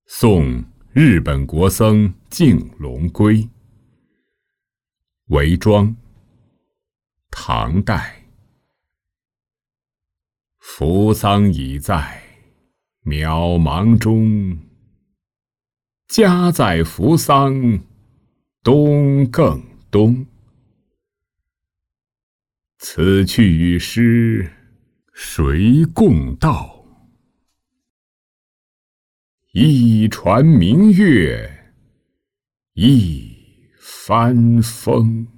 送日本国僧敬龙归。韦庄，唐代。扶桑已在渺茫中，家在扶桑东更东。此去与师谁共道？一船明月一帆风。